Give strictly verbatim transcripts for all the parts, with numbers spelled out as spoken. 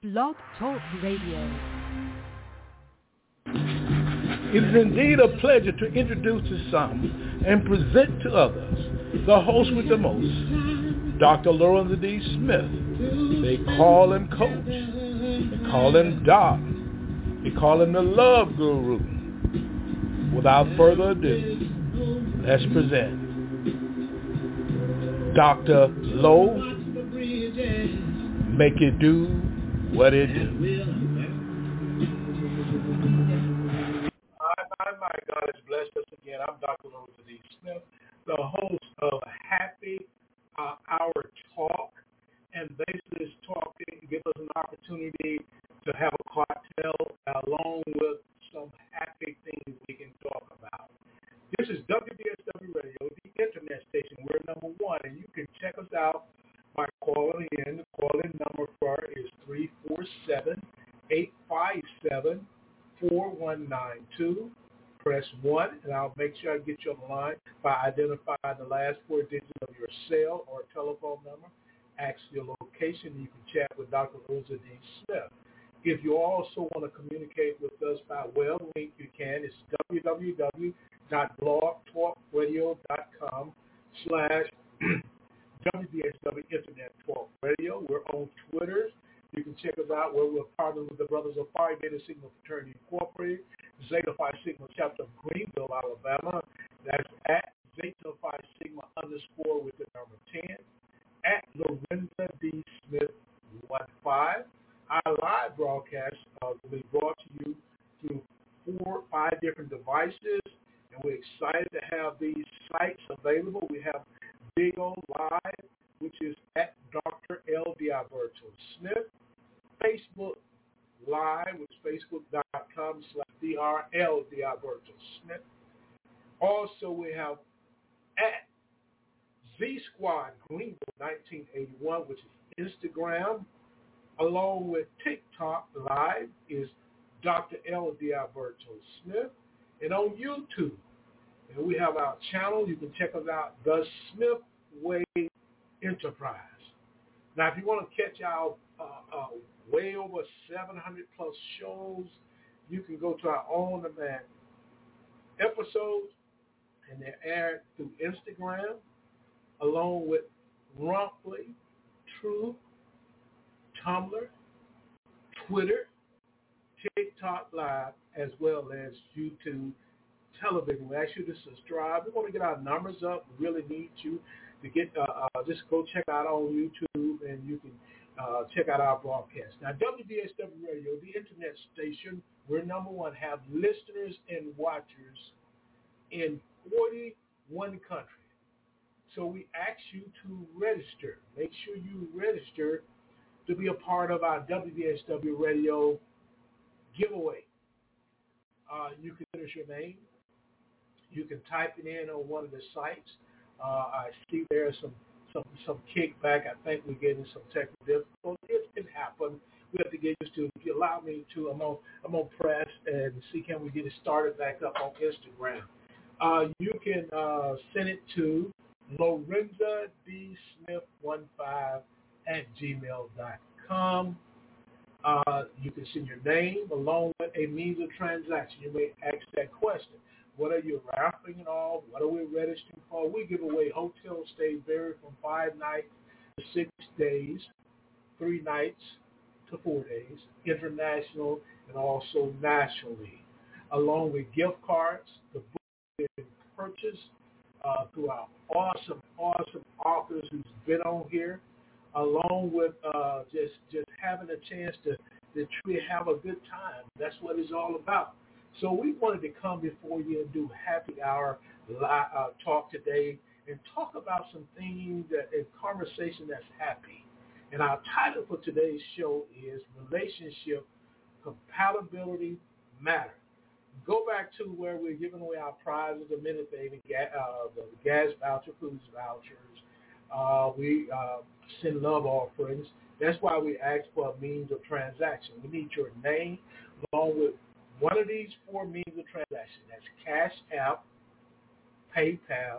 Blog Talk Radio. It is indeed a pleasure to introduce to some and present to others the host with the most, Doctor Lorenzo D. Smith. They call him Coach. They call him Doc. They call him the Love Guru. Without further ado, let's present Doctor Low. Make it do what it do. My God has blessed us again. I'm Doctor Lorenzo D. Smith, the host of Happy uh, Hour Talk. And basically this talk gives us an opportunity to have a cocktail along with some happy things we can talk about. This is W D S W Radio, the internet station. We're number one, and you can check us out by calling in. The call-in number for is three four seven, eight five seven, four one nine two. Press one, and I'll make sure I get you on the line by identifying the last four digits of your cell or telephone number. Ask your location. You can chat with Doctor Lorenzo D. Smith. If you also want to communicate with us by web link, you can. It's www dot blog talk radio dot com slash W D S W Internet Talk Radio. We're on Twitter. You can check us out where we're partnered with the Brothers of Phi Beta Sigma Fraternity Incorporated, Zeta Phi Sigma Chapter of Greenville, Alabama. That's at Zeta Phi Sigma underscore with the number ten. At Lorenzo D. Smith one five. Our live broadcast uh, will be brought to you through four, five different devices, and we're excited to have these sites available. We have Big O Live, which is at Doctor L. Dialberto Smith. Facebook Live, which is facebook.com slash D R L Dialberto Smith. Also, we have at Z Squad Greenville nineteen eighty-one, which is Instagram, along with TikTok Live is Doctor L. Dialberto Smith, and on YouTube. And we have our channel. You can check us out, The Smith Way Enterprise. Now, if you want to catch our uh, uh, way over seven hundred plus shows, you can go to our on-demand episodes, and they're aired through Instagram, along with Rumply, Truth, Tumblr, Twitter, TikTok Live, as well as YouTube television. We ask you to subscribe. We want to get our numbers up. We really need you to get, uh, uh, just go check out on YouTube, and you can uh, check out our broadcast. Now, W D S W Radio, the internet station, we're number one, have listeners and watchers in forty-one countries. So we ask you to register. Make sure you register to be a part of our W D S W Radio giveaway. Uh, you can finish your name. You can type it in on one of the sites. Uh, I see there's some, some some kickback. I think we're getting some technical difficulties. It can happen. We have to get used to it. If you allow me to, I'm on, I'm on press and see can we get it started back up on Instagram. Uh, you can uh, send it to Lorenzo D. Smith one five at gmail dot com. Uh, you can send your name along with a means of transaction. You may ask that question. What are you raffling off? What are we registering for? We give away hotel stays vary from five nights to six days, three nights to four days, international and also nationally, along with gift cards. The book you can purchase uh, through our awesome, awesome authors who's been on here, along with uh, just just having a chance to, to truly have a good time. That's what it's all about. So we wanted to come before you and do happy hour uh, talk today and talk about some things that in conversation that's happy. And our title for today's show is Relationship Compatibility Matter. Go back to where we're giving away our prizes a minute, baby, uh, the gas voucher, foods vouchers. Uh, we uh, send love offerings. That's why we ask for a means of transaction. We need your name along with one of these four means of transaction. That's Cash App, PayPal,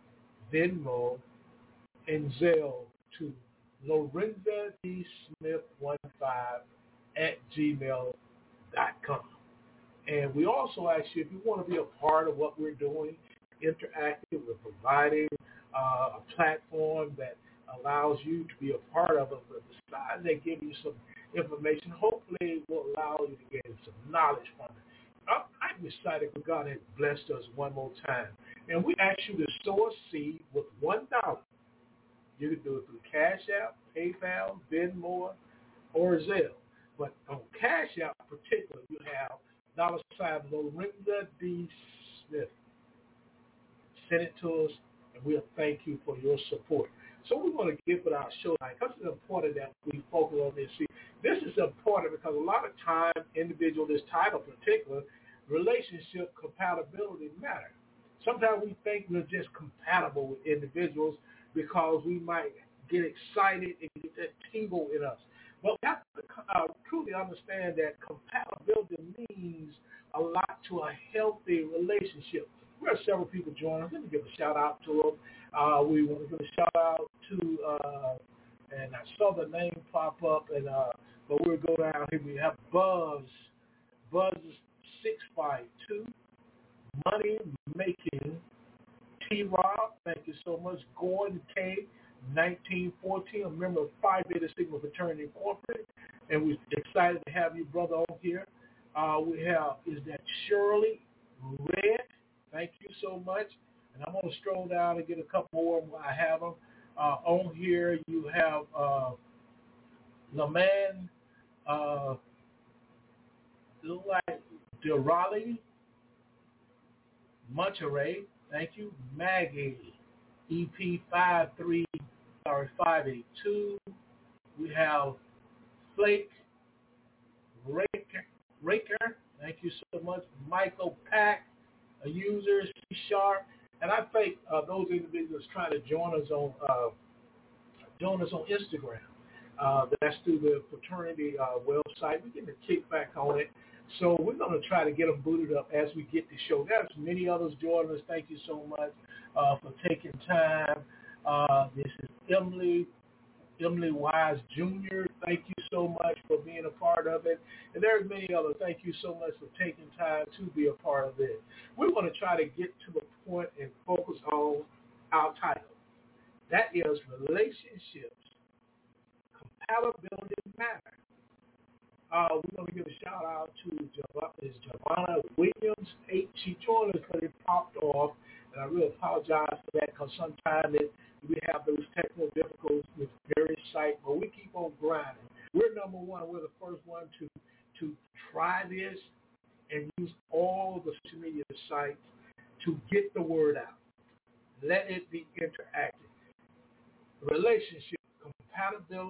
Venmo, and Zelle to Lorenzo D. Smith one five at gmail dot com. And we also ask you if you want to be a part of what we're doing, interactive, we're providing uh, a platform that allows you to be a part of it, but besides they give you some information, hopefully it will allow you to gain some knowledge from it. I'm, I'm excited because God has blessed us one more time. And we ask you to sow a seed with one dollar. You can do it through Cash App, PayPal, Venmo, or Zelle. But on Cash App in particular, you have dollar sign Lorinda D. Smith. Send it to us, and we'll thank you for your support. So we want to get with our show tonight because it's important that we focus on this. See, this is important because a lot of time, individual, this title in particular, relationship compatibility matter. Sometimes we think we're just compatible with individuals because we might get excited and get that tingle in us. But we have to uh, truly understand that compatibility means a lot to a healthy relationship. We have several people joining us. Let me give a shout out to them. Uh, we want to give a shout out to, uh, and I saw the name pop up, and uh, but we'll go down here. We have Buzz, Buzz six five two, Money Making, T-Rob, thank you so much. Gordon K, nineteen fourteen, a member of Phi Beta Sigma Fraternity Incorporated, and we're excited to have you, brother, on here. Uh, we have, is that Shirley Red? Thank you so much. And I'm going to stroll down and get a couple more while I have them. Uh, on here, you have uh, LaMan, uh, look like Durali, Monterey. Thank you. Maggie, E P five three, sorry, five eight two. We have Flake, Raker, Raker. Thank you so much. Michael Pack, a user, C Sharp. And I thank uh, those individuals trying to join us on uh, join us on Instagram. Uh, that's through the fraternity uh, website. We're getting a kickback on it. So we're going to try to get them booted up as we get the show. There's many others joining us. Thank you so much uh, for taking time. Uh, this is Emily, Emily Wise Junior Thank you so much for being a part of it. And there's many others. Thank you so much for taking time to be a part of it. We want to try to get to the point and focus on our title. That is Relationships Compatibility Matter. Uh, we're going to give a shout out to Giovanna Williams. Eight. She joined us because it popped off, and I really apologize for that because sometimes it, we have those technical difficulties with various sites, but we keep on grinding. We're number one. We're the first one to to try this and use all the social media sites to get the word out. Let it be interactive. Relationship compatibility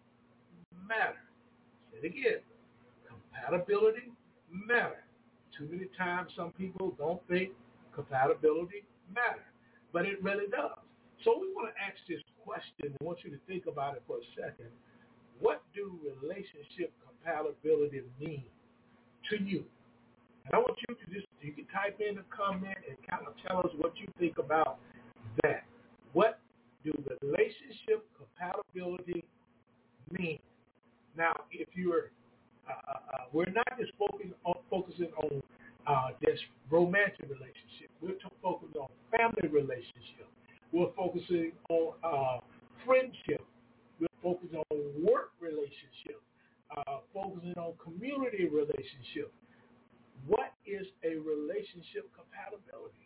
matter. Say it again. Compatibility matter. Too many times some people don't think compatibility matter, but it really does. So we want to ask this question. I want you to think about it for a second. What do relationship compatibility mean to you? And I want you to just, you can type in a comment and kind of tell us what you think about that. What do relationship compatibility mean? Now, if you're, uh, uh, we're not just focusing on, focusing on uh, just romantic relationship. We're focusing on family relationship. We're focusing on uh, friendship. We're focusing on work relationship. Uh, focusing on community relationship. What is a relationship compatibility?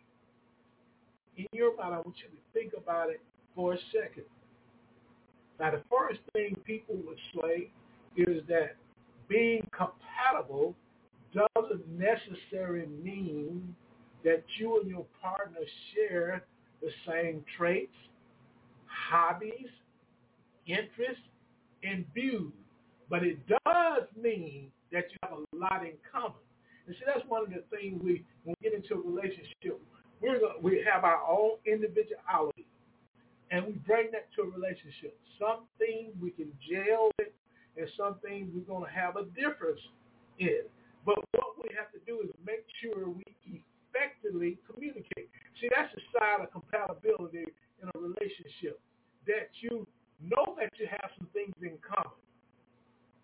In your mind, I want you to think about it for a second. Now, the first thing people would say is that being compatible doesn't necessarily mean that you and your partner share the same traits, hobbies, interests, and views. But it does mean that you have a lot in common. And see, that's one of the things we, when we get into a relationship, we're gonna, we have our own individuality, and we bring that to a relationship. Some things we can gel with, and some things we're going to have a difference in. But what we have to do is make sure we effectively communicate. See, that's the side of compatibility in a relationship, that you know that you have some things in common.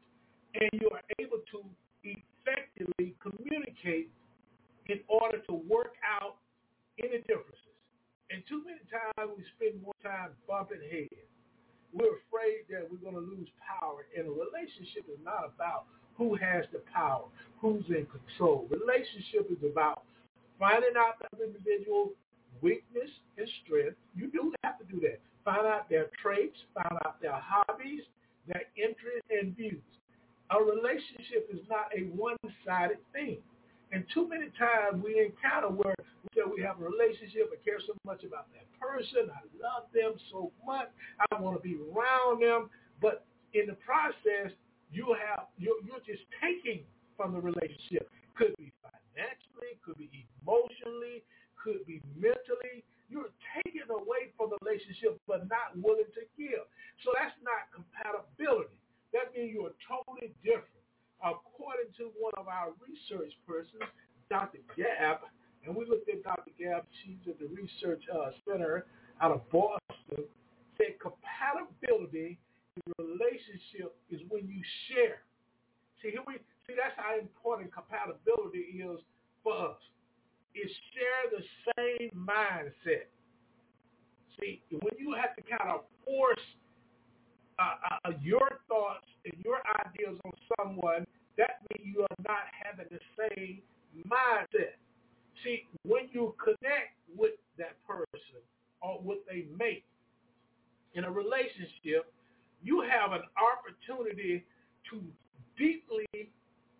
and you are able to effectively communicate in order to work out any differences. And too many times we spend more time bumping heads. We're afraid that we're going to lose power, and a relationship is not about who has the power, who's in control. Relationship is about finding out the individual weakness and strength. You do have to do that. Find out their traits, find out their hobbies, their interests and views. A relationship is not a one-sided thing. And too many times we encounter where we say we have a relationship, I care so much about that person, I love them so much, I want to be around them, but in the process, you have you're, you're just taking from the relationship. Could be financially, could be emotionally, could be mentally. You're taking away from the relationship but not willing to give. So that's not compatibility. That means you're totally different. According to one of our research persons, Doctor Gabb, and we looked at Doctor Gabb, she's at the research uh, center out of Boston, said compatibility in a relationship is when you share. See, here we see that's how important compatibility is for us. Is share the same mindset. See, when you have to kind of force uh, uh, your thoughts and your ideas on someone, that means you are not having the same mindset. See, when you connect with that person or what they make in a relationship, you have an opportunity to deeply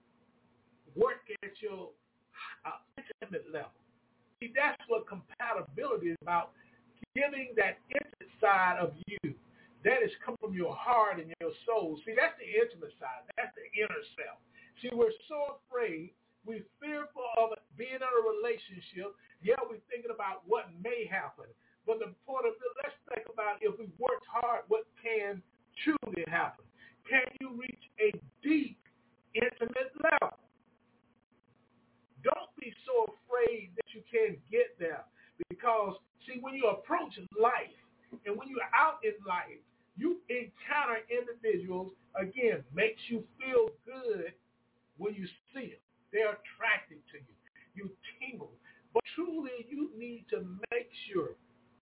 work at your uh, intimate level. See, that's what compatibility is about, giving that intimate side of you. That is come from your heart and your soul. See, that's the intimate side. That's the inner self. See, we're so afraid. We're fearful of being in a relationship. Yeah, we're thinking about what may happen. But the point of it, let's think about if we worked hard, what can truly happen? Can you reach a deep, intimate level? Don't be so afraid that you can't get there. Because, see, when you approach life and when you're out in life, you encounter individuals, again, makes you feel good when you see them. They're attracted to you. You tingle. But truly, you need to make sure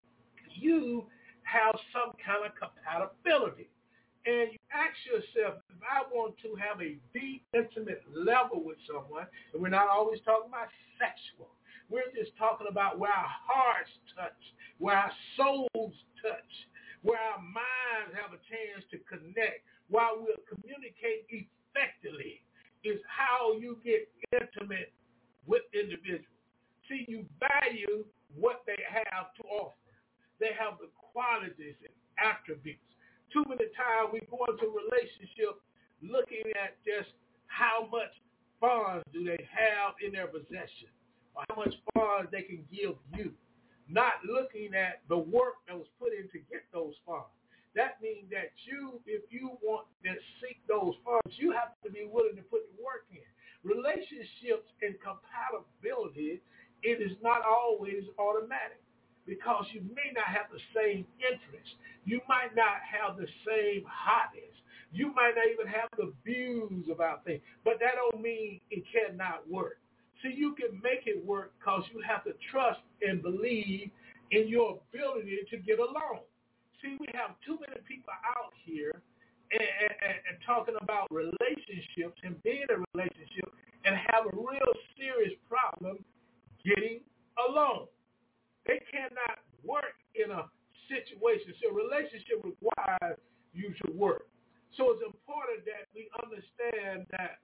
you have some kind of compatibility. And you ask yourself, if I want to have a deep, intimate level with someone, and we're not always talking about sexual. We're just talking about where our hearts touch, where our souls touch, where our minds have a chance to connect, while we'll communicate effectively, is how you get intimate with individuals. See, you value what they have to offer. They have the qualities and attributes. Too many times we go into a relationship looking at just how much funds do they have in their possession, or how much funds they can give you, not looking at the work that was put in to get those funds. That means that you, if you want to seek those funds, you have to be willing to put the work in. Relationships and compatibility, it is not always automatic, because you may not have the same interests. You might not have the same hobbies. You might not even have the views about things. But that don't mean it cannot work. See, you can make it work because you have to trust and believe in your ability to get along. See, we have too many people out here and, and, and talking about relationships and being in a relationship and have a real serious problem getting along. They cannot work in a situation. So a relationship requires you to work. So it's important that we understand that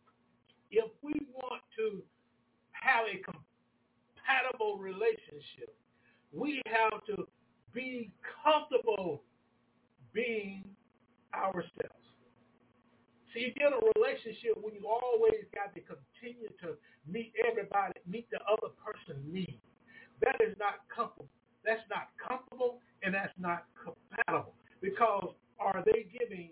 if we want to have a compatible relationship, we have to be comfortable being ourselves. See, you get a relationship when you always got to continue to meet everybody, meet the other person's needs. That is not comfortable. That's not comfortable, and that's not compatible. Because are they giving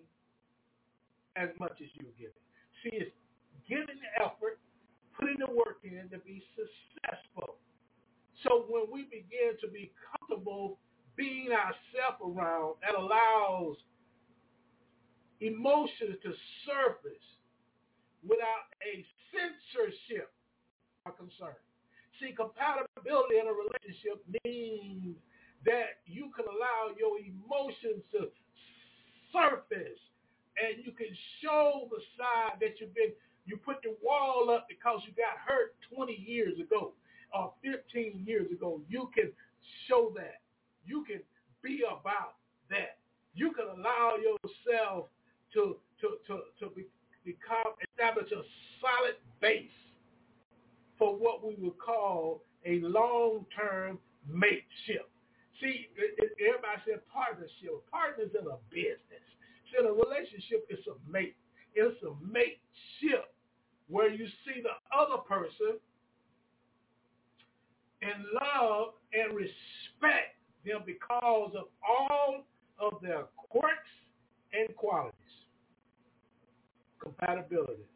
as much as you're giving? See, it's giving the effort, putting the work in to be successful. So when we begin to be comfortable being ourselves around, that allows emotions to surface without a censorship are concerned. See, compatibility in a relationship means that you can allow your emotions to surface and you can show the side that you've been, you put the wall up because you got hurt twenty years ago or fifteen years ago. You can show that. You can be about that. You can allow yourself to to to, to be, become, establish a solid base for what we would call a long-term mateship. See, it, it, everybody said partnership. Partners in a business. See, in a relationship, it's a mate. It's a mateship where you see the other person and love and respect them because of all of their quirks and qualities. Compatibility.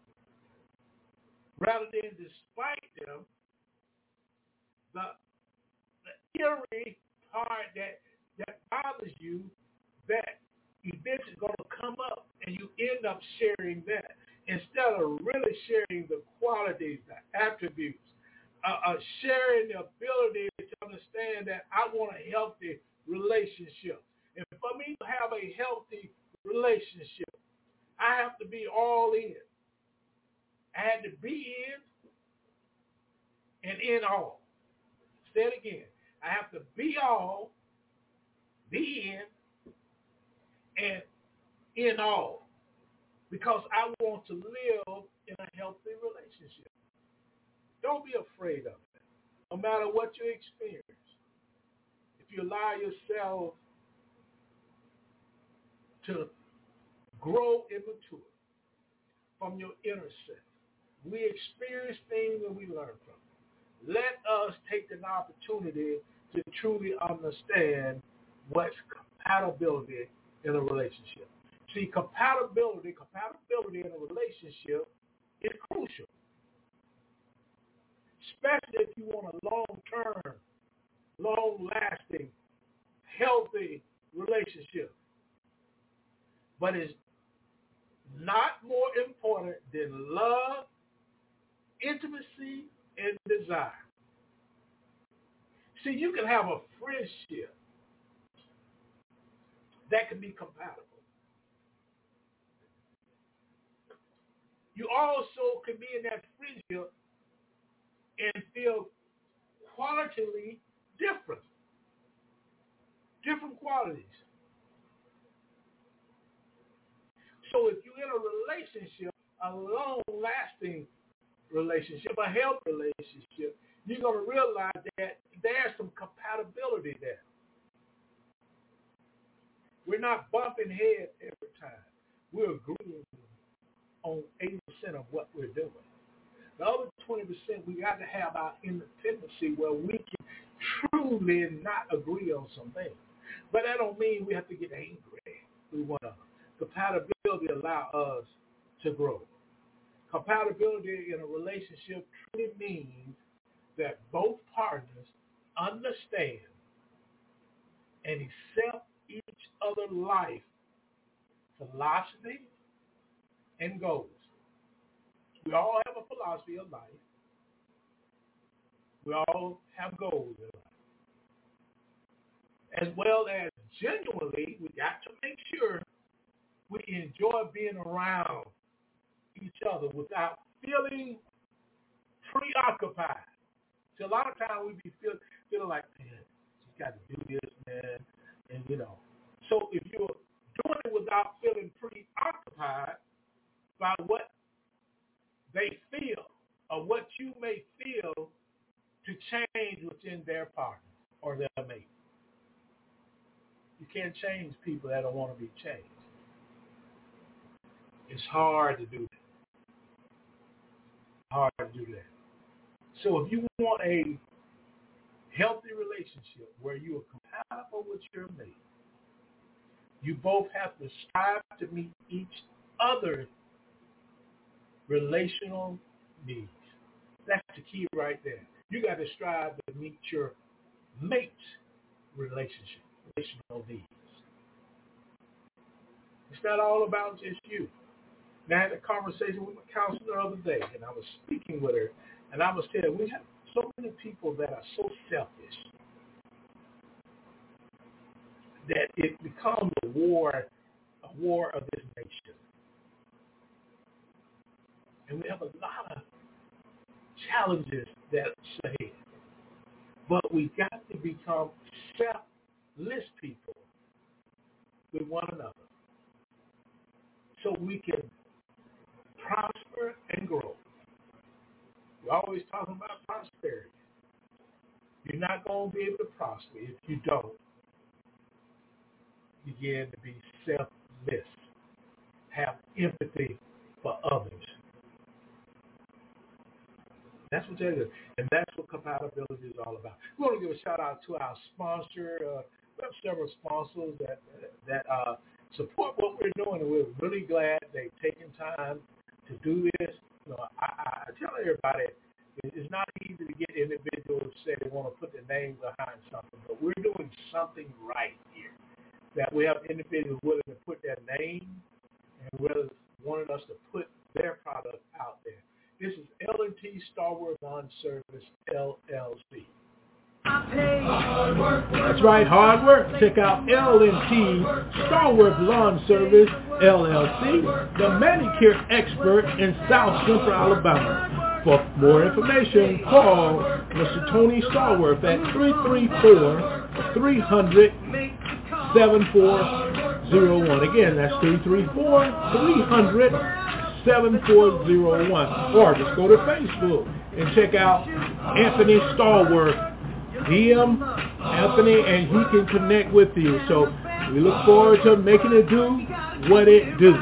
Rather than despite them, the, the eerie part that, that bothers you, that eventually going to come up and you end up sharing that instead of really sharing the qualities, the attributes, uh, uh, sharing the ability to understand that I want a healthy relationship. And for me to have a healthy relationship, I have to be all in. I had to be in and in all. Say it again. I have to be all, be in, and in all. Because I want to live in a healthy relationship. Don't be afraid of it. No matter what you experience. If you allow yourself to grow and mature from your inner self. We experience things and we learn from it. Let us take an opportunity to truly understand what's compatibility in a relationship. See, compatibility, compatibility in a relationship is crucial, especially if you want a long-term, long-lasting, healthy relationship. But it's not more important than love, intimacy, and desire. See, you can have a friendship that can be compatible. You also can be in that friendship and feel qualitatively different. Different qualities. So if you're in a relationship, a long-lasting relationship, a healthy relationship, you're going to realize that there's some compatibility there. We're not bumping heads every time. We're agreeing on eighty percent of what we're doing. The other twenty percent, we got to have our independency where we can truly not agree on some things. But that don't mean we have to get angry. We want to. Compatibility allow us to grow. Compatibility in a relationship truly means that both partners understand and accept each other's life philosophy and goals. We all have a philosophy of life. We all have goals in life. As well as genuinely, we got to make sure we enjoy being around each other without feeling preoccupied. So a lot of times we be feel, feeling like, man, just got to do this, man, and you know. So if you're doing it without feeling preoccupied by what they feel or what you may feel to change within their partner or their mate. You can't change people that don't want to be changed. It's hard to do that. Hard to do that. So if you want a healthy relationship where you are compatible with your mate, you both have to strive to meet each other's relational needs. That's the key right there. You got to strive to meet your mate's relationship, relational needs. It's not all about just you. And I had a conversation with my counselor the other day, and I was speaking with her, and I was telling her, we have so many people that are so selfish that it becomes a war, a war of this nation. And we have a lot of challenges that say, but we got to become selfless people with one another so we can prosper and grow. We're always talking about prosperity. You're not going to be able to prosper if you don't begin to be selfless, have empathy for others. That's what that is, and that's what compatibility is all about. We want to give a shout out to our sponsor. Uh, we have several sponsors that that uh, support what we're doing, and we're really glad they've taken time to do this. You know, I, I tell everybody it's not easy to get individuals to say they want to put their name behind something, but we're doing something right here. That we have individuals willing to put their name and willing wanted us to put their product out there. This is L and T Starworth Lawn Service, L L C. That's right, hard work. Check out L and T Starworth Lawn Service, L L C, the manicure expert in South Central Alabama. For more information, call Mister Tony Starworth at three three four, three hundred, seven four zero one. Again, that's three three four, three hundred, seven four zero one. Or just go to Facebook and check out Anthony Starworth. D M Anthony and he can connect with you. So we look forward to making it do what it do.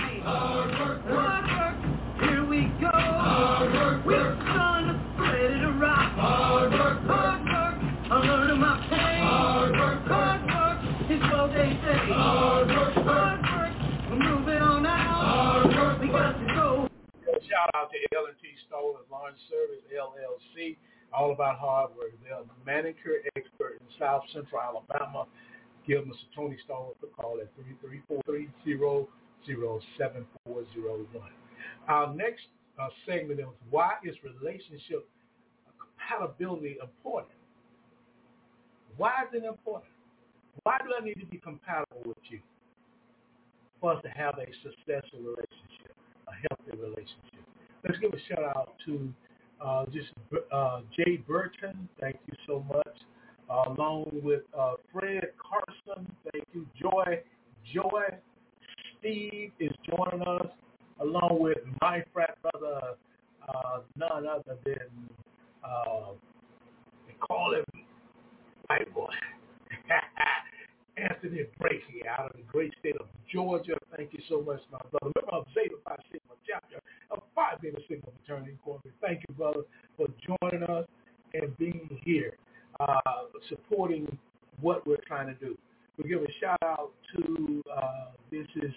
Here we go. We're ready to rock. Hard work, hard work. I'm learning my pain. Hard work, hard work. It's what they say. Hard work, hard work. We're moving on now. Hard work, we got to go. Shout out to L and T Starworth Lawn Service, L L C. All about hard work. They're a manicure expert in South Central Alabama. Give Mister Tony Starworth a call at three three four, three zero zero, seven four zero one. Our next uh, segment is why is relationship compatibility important? Why is it important? Why do I need to be compatible with you for us to have a successful relationship, a healthy relationship? Let's give a shout out to Uh, just uh, Jay Burton, thank you so much. Uh, along with uh, Fred Carson, thank you. Joy, Joy, Steve is joining us, along with my frat brother, uh, none other than uh, they call him White Boy, Anthony Bracey out of the great state of Georgia. Thank you so much, my brother. Remember, I'm Zeta Phi Sigma chapter of Phi Beta Sigma fraternity incorporated. Thank you, brother, for joining us and being here, uh, supporting what we're trying to do. We give a shout out to uh, this is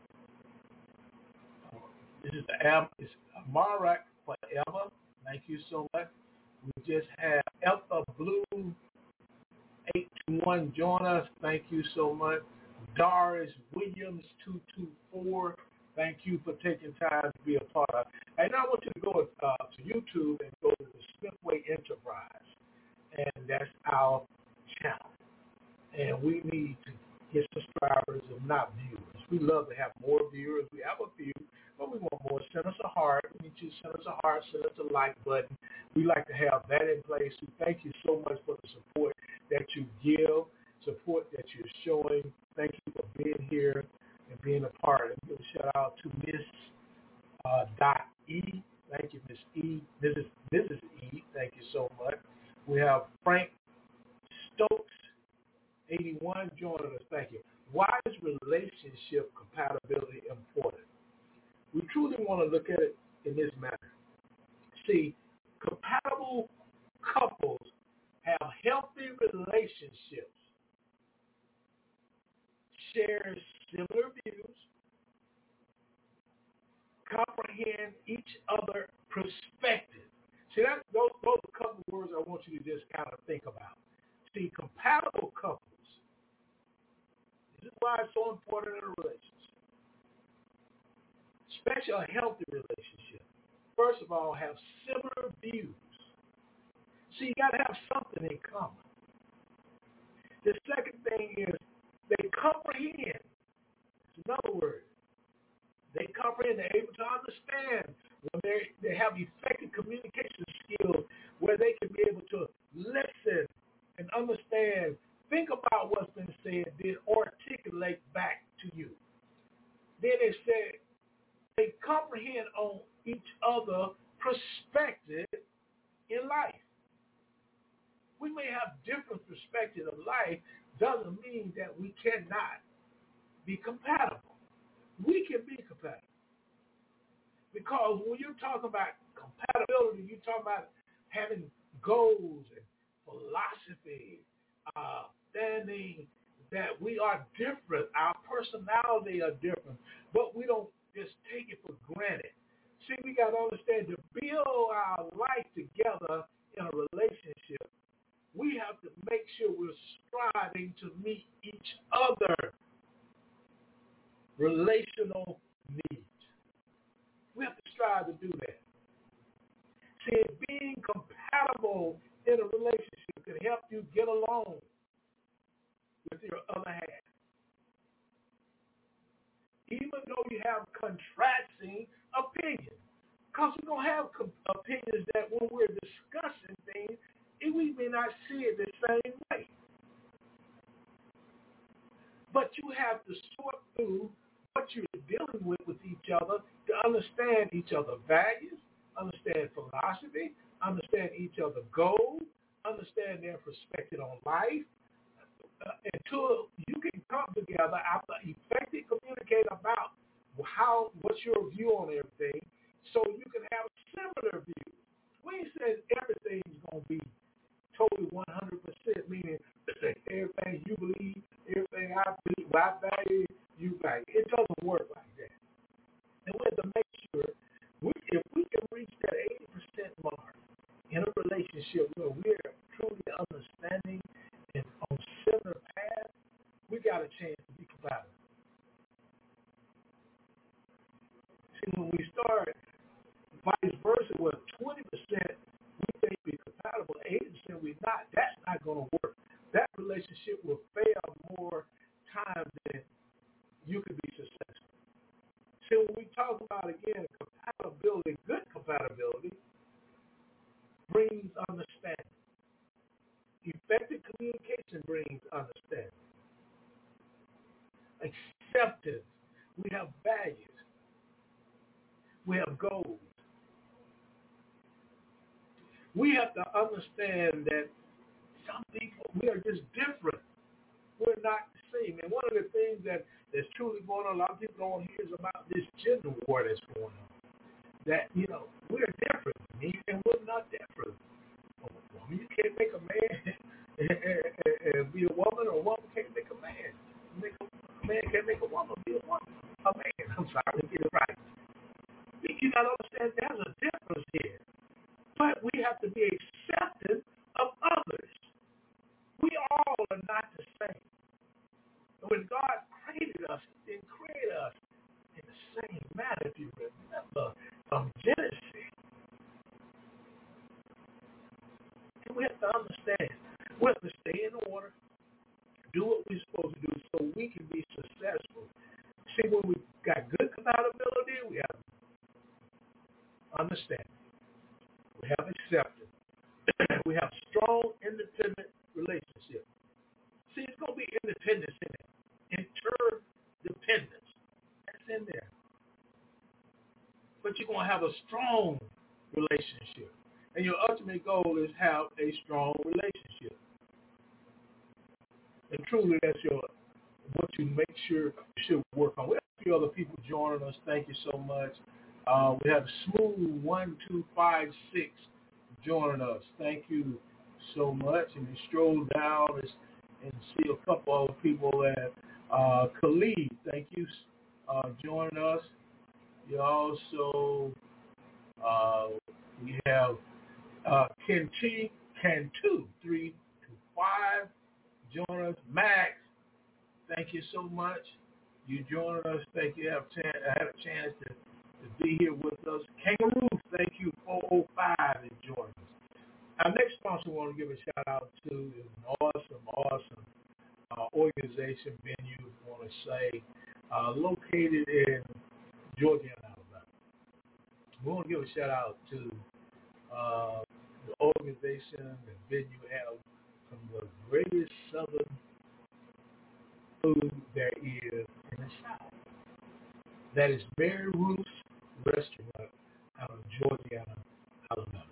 uh, this is the Am it's Amarak Forever. Thank you so much. We just had Alpha Blue eight two one join us. Thank you so much. Doris Williams two two four. Thank you for taking time to be a part of it. And I want you to go uh, to YouTube and go to the Smithway Enterprise. And that's our channel. And we need to get subscribers and not viewers. We love to have more viewers. We have a few, but we want more. Send us a heart. We need you to send us a heart. Send us a like button. We like to have that in place. We thank you so much for the support that you give, support that you're showing. Thank you for being here and being a part. And give a shout out to Miss uh, Dot E. Thank you, Miss E. Missus Missus E. Thank you so much. We have Frank Stokes, eighty-one, joining us. Thank you. Why is relationship compatibility important? We truly want to look at it in this manner. See, compatible couples have healthy relationships, share similar views, comprehend each other's perspective. See, that, those, those are a couple of words I want you to just kind of think about. See, compatible couples, this is why it's so important in a relationship, especially a healthy relationship, first of all, have similar views. So you got to have something in common. The second thing is they comprehend. It's another word. They comprehend. They're able to understand when they they have effective communication skills where they can be able to listen and understand, think about what's been said, then articulate back to you. Then they said they comprehend on each other's perspective in life. We may have different perspectives of life, doesn't mean that we cannot be compatible. We can be compatible. Because when you're talking about compatibility, you're talking about having goals and philosophy, uh, understanding that we are different. Our personality are different, but we don't just take it for granted. See, we got to understand to build our life together in a relationship, we have to make sure we're striving to meet each other relational needs. We have to strive to do that. See, being compatible in a relationship can help you get along with your other half. Even though you have contrasting opinions. Because we're going to have com- opinions that when we're discussing things, we may not see it the same way. But you have to sort through what you're dealing with with each other to understand each other's values, understand philosophy, understand each other's goals, understand their perspective on life, uh, until you can come together after effectively communicate about how, what's your view on everything, so you can have similar views. When he says everything's going to be totally one hundred percent, meaning everything you believe, everything I believe, I value, you value. It doesn't work like that. And we have to make sure, we, if we can reach that eighty percent mark in a relationship where we're truly understanding and on similar paths, we got a chance to be compatible. See, when we start vice versa, with twenty percent we think we're compatible, eighty percent we're not, that's not going to work. That relationship will fail more times than you can be successful. So when we talk about, again, compatibility, good compatibility brings understanding. Effective communication brings understanding. Acceptance. We have values. We have goals. We have to understand that some people, we are just different. We're not the same. And one of the things that that's truly going on, a lot of people don't hear is about this gender war that's going on. That, you know, we're different. Me and we're not different. You can't make a man and, and, and be a woman, or a woman can't make a man. Make a, a man can't make a woman be a woman. A man, I'm sorry, to get it right. You got to understand there's a difference here. But we have to be accepting of others. We all are not the same. When God created us, He didn't create us in the same manner, if you remember from Genesis. And we have to understand. We have to stay in order, do what we're supposed to do so we can be successful. See, when we got good compatibility, we have understanding. We have acceptance. We have strong, independent relationship. See, it's going to be independence in it. Interdependence. That's in there. But you're going to have a strong relationship. And your ultimate goal is have a strong relationship. And truly, that's your what you make sure you should work on. We have a few other people joining us. Thank you so much. Uh, we have Smooth one two five six joining us. Thank you so much. And you stroll down and see a couple of people at uh, Khalid. Thank you uh, joining us. You also, uh, we have uh, Kenty Cantu three two five joining us. Max, thank you so much. You joining us. Thank you. I have I had a chance to to be here with us. Kangaroo, thank you, four oh five, is joining us. Our next sponsor I want to give a shout out to is an awesome, awesome uh, organization, venue, I want to say, uh, located in Georgia and Alabama. We want to give a shout out to uh, the organization and venue have some of the greatest southern food there is in the South. That is Mary Ruth's Restaurant out of Georgiana, Alabama.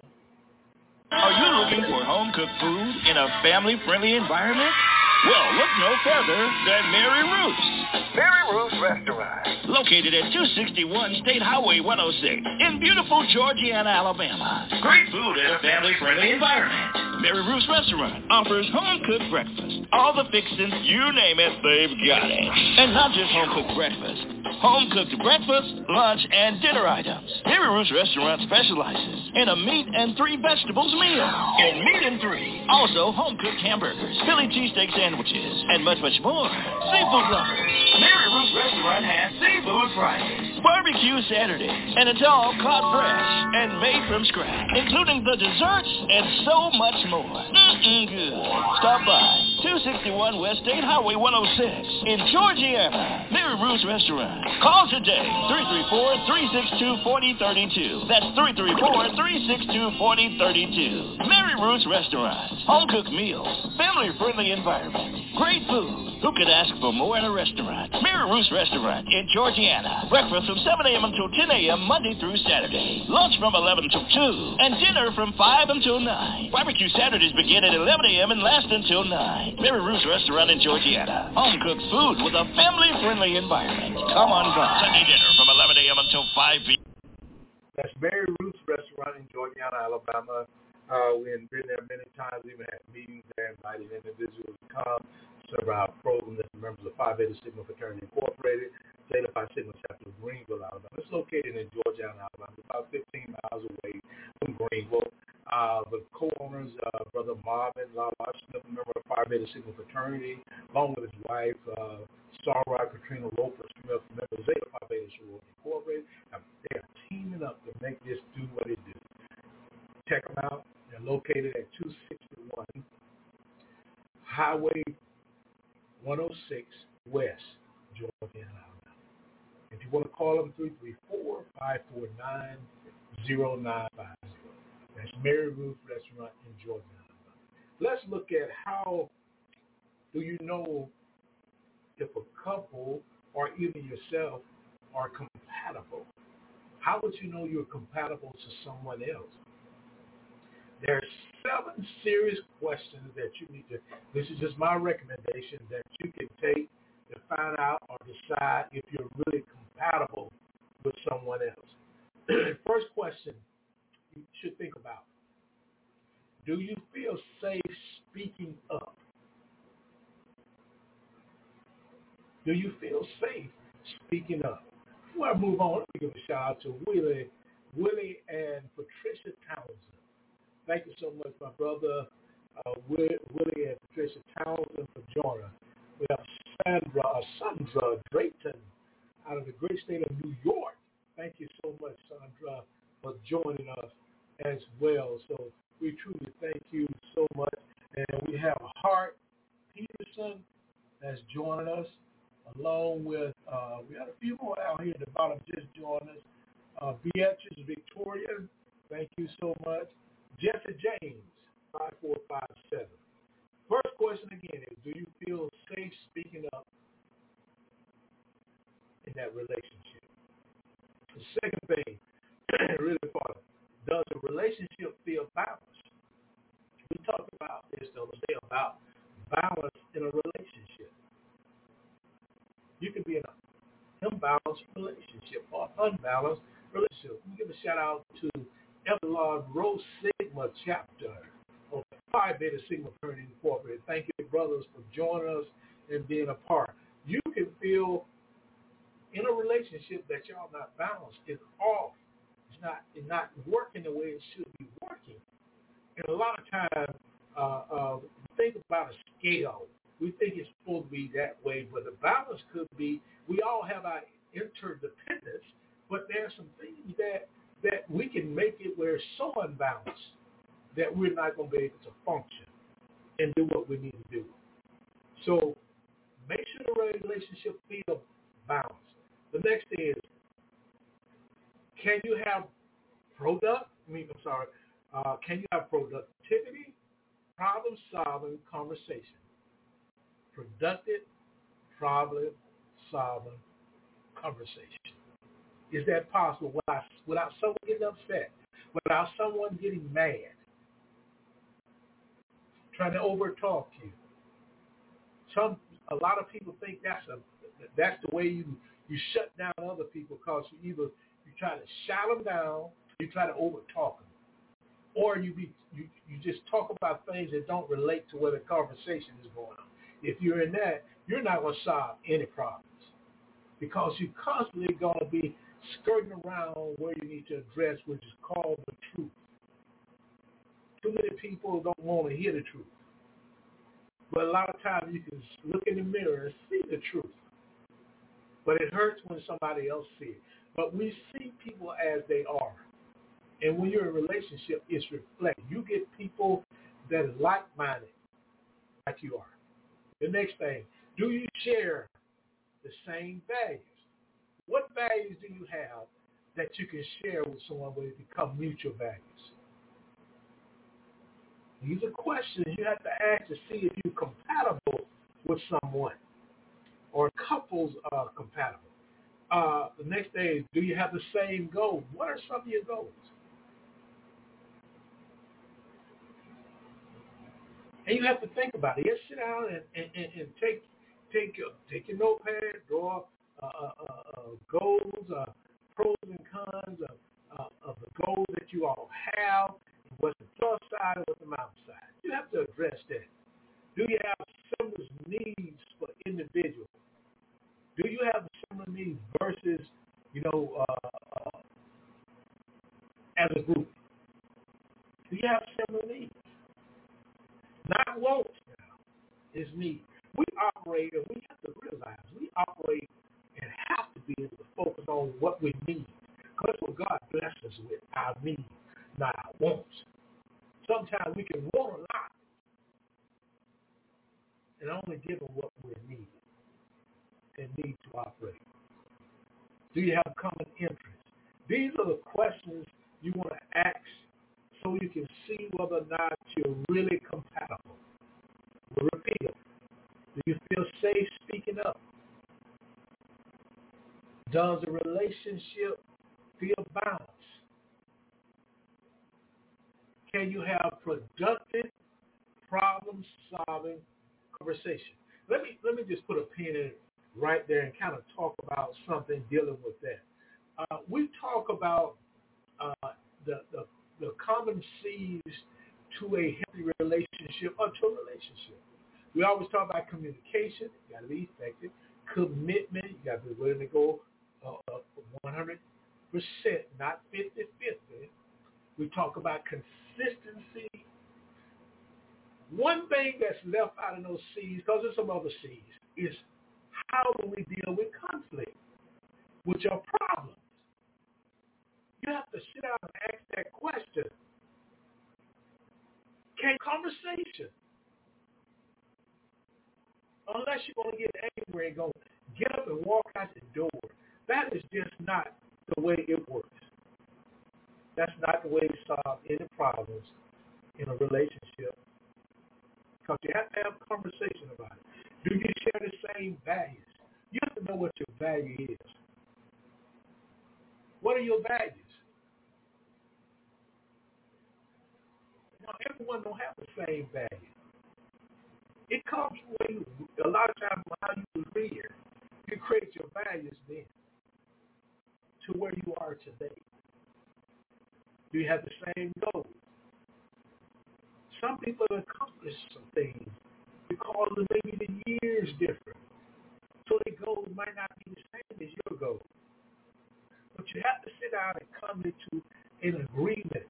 Are you looking for home-cooked food in a family-friendly environment? Well, look no further than Mary Ruth's. Mary Ruth's Restaurant. Located at two sixty-one State Highway one oh six in beautiful Georgiana, Alabama. Great food in a family-friendly environment. Mary Ruth's Restaurant offers home-cooked breakfast. All the fixings, you name it, they've got it. And not just home-cooked breakfast. Home-cooked breakfast, lunch, and dinner items. Mary Ruth's Restaurant specializes in a meat and three vegetables meal. In meat and three. Also, home-cooked hamburgers, Philly cheesesteak sandwiches, and much, much more. Seafood lovers. Mary Ruth's Restaurant has Seafood Fridays, Barbecue Saturdays, and it's all caught fresh and made from scratch, including the desserts and so much more. Mm-mm good. Stop by two sixty-one West State Highway one oh six in Georgiana. Mary Ruth's Restaurant. Call today, three three four, three six two, four oh three two. That's three three four, three six two, four oh three two. Mary Ruth's Restaurant. Home-cooked meals, family-friendly environment, great food. Who could ask for more in a restaurant? Mary Ruth's Restaurant in Georgiana. Breakfast from seven a.m. until ten a.m. Monday through Saturday. Lunch from eleven till two. And dinner from five until nine. Barbecue Saturdays begin at eleven a.m. and last until nine. Mary Ruth's Restaurant in Georgiana. Home-cooked food with a family-friendly environment. Come on by. Sunday dinner from eleven a.m. until five p.m. That's Mary Ruth's Restaurant in Georgiana, Alabama. Uh, we've been there many times. We even had meetings there, invited individuals to come, serve our program as members of Phi Beta Sigma Fraternity Incorporated, Zeta Phi Sigma Chapter of Greenville, Alabama. It's located in Georgiana, Alabama, about fifteen miles away from Greenville. Uh, the co-owners, uh, Brother Marvin Lala Smith, a member of Phi Beta Sigma Fraternity, along with his wife, uh, Sarah Katrina Roper Smith, member of Zeta Phi Beta Sorority Incorporated. Now, they are teaming up to make this do what it do. Check them out. They're located at two sixty-one Highway one oh six West, Georgiana, Alabama. If you want to call them, three three four, five four nine, zero nine five zero. That's Mary Ruth Restaurant in Georgiana, Alabama. Let's look at how do you know if a couple or even yourself are compatible. How would you know you're compatible to someone else? There are seven serious questions that you need to, this is just my recommendation, that you can take to find out or decide if you're really compatible with someone else. First question you should think about. Do you feel safe speaking up? Do you feel safe speaking up? Before I move on, let me give a shout out to Willie, Willie and Patricia Townsend. Thank you so much, my brother uh, Willie and Patricia Townsend, for joining us. We have Sandra, uh, Sandra Drayton out of the great state of New York. Thank you so much, Sandra, for joining us as well. So we truly thank you so much. And we have Hart Peterson that's joining us, along with, uh, we got a few more out here at the bottom just joining us. Uh, Beatrice Victoria, thank you so much. Jesse James, five four five seven. First question again is, do you feel safe speaking up in that relationship? The second thing, really important, does a relationship feel balanced? We talked about this the other day, about balance in a relationship. You can be in an imbalanced relationship or unbalanced relationship. We give a shout out to Everlard Rho Sigma chapter of Phi Beta Sigma Fraternity Incorporated. Thank you, brothers, for joining us and being a part. You can feel in a relationship that y'all not balanced. It's off. It's not, it's not working the way it should be working. And a lot of times, uh, uh, think about a scale. We think it's supposed to be that way, but the balance could be, we all have our interdependence, But there are some things that that we can make it where it's so unbalanced that we're not going to be able to function and do what we need to do. So make sure the relationship feels balanced. The next thing is, can you have product? I mean, I'm sorry. Uh, can you have productivity, problem-solving conversation? Productive, problem-solving conversation. Is that possible without, without someone getting upset, without someone getting mad, trying to overtalk you? Some, a lot of people think that's a that's the way you you shut down other people, because you either you try to shout them down, you try to overtalk them, or you be you, you just talk about things that don't relate to where the conversation is going on. If you're in that, you're not going to solve any problems, because you're constantly going to be skirting around where you need to address, which is called the truth. Too many people don't want to hear the truth. But a lot of times you can look in the mirror and see the truth. But it hurts when somebody else sees it. But we see people as they are. And when you're in a relationship, it's reflected. You get people that are like-minded like you are. The next thing, do you share the same values? What values do you have that you can share with someone where it become mutual values? These are questions you have to ask to see if you're compatible with someone, or couples are compatible. Uh, the next thing is, do you have the same goals? What are some of your goals? And you have to think about it. Just sit down and, and, and, and take take your take your notepad, draw uh, uh, uh, goals, uh, pros and cons of, uh, of the goals that you all have. What's the plus side and what's the minus side? You have to address that. Do you have similar needs for individuals? Do you have similar needs versus, you know, uh, uh, as a group? Do you have similar needs? Not wants now, it's needs. We operate, and we have to realize, we operate and have to be able to focus on what we need. Because what God blesses us with, our needs, not our wants. Sometimes we can want a lot and only give them what we need and need to operate. Do you have common interests? These are the questions you want to ask so you can see whether or not you're really compatible. We'll repeat it. Do you feel safe speaking up? Does the relationship feel balanced? Can you have productive, problem-solving conversation? Let me let me just put a pin in it right there and kind of talk about something dealing with that. Uh, we talk about uh, the, the the common seeds to a healthy relationship or to a relationship. We always talk about communication. You got to be effective. Commitment. You got to be willing to go uh, uh, one hundred percent, not fifty-fifty. We talk about consistency. One thing that's left out of those C's, because there's some other C's, is how do we deal with conflict, with your problems? You have to sit down and ask that question. Can conversation, unless you're going to get angry and go get up and walk out the door, that is just not the way it works. That's not the way to solve any problems in a relationship, because you have to have a conversation about it. Do you share the same values? You have to know what your value is. What are your values? Now, everyone don't have the same value. It comes when you, a lot of times how you read, you create your values then to where you are today. Do you have the same goals? Some people have accomplished some things because of maybe the years different. So their goals might not be the same as your goals. But you have to sit down and come into an agreement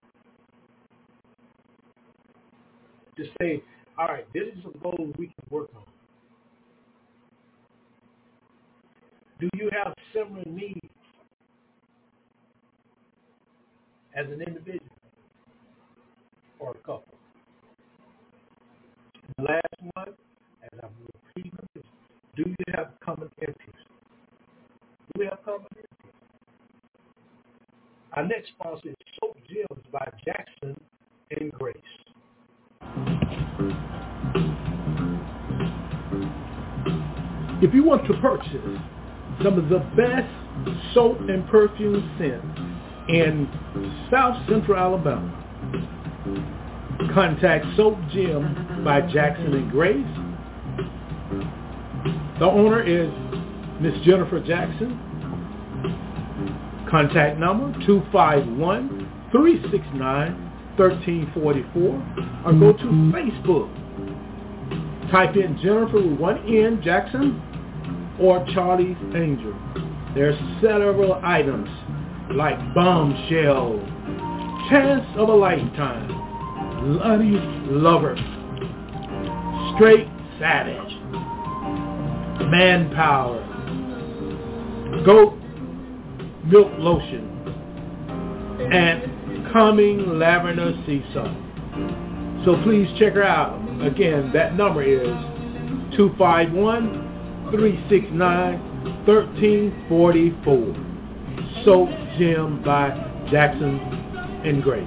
to say, all right, this is some goals we can work on. Do you have similar needs? as an individual or a couple. The last one, as I'm repeating, is do you have common interests? Do we have common interests? Our next sponsor is Soap Gems by Jackson and Grace. If you want to purchase some of the best soap and perfume scents in South Central Alabama, contact Soap Gem by Jackson and Grace. The owner is Miss Jennifer Jackson. Contact number two five one, three six nine, one three four four or go to Facebook. Type in Jennifer with one N, Jackson, or Charlie's Angel. There are several items like Bombshell, Chance of a Lifetime, Bloody Lover, Straight Savage, Manpower, Goat Milk Lotion, and Calming Lavender Sea Salt. So please check her out. Again, that number is two five one, three six nine, one three four four. Soap Gem by Jackson and Grace.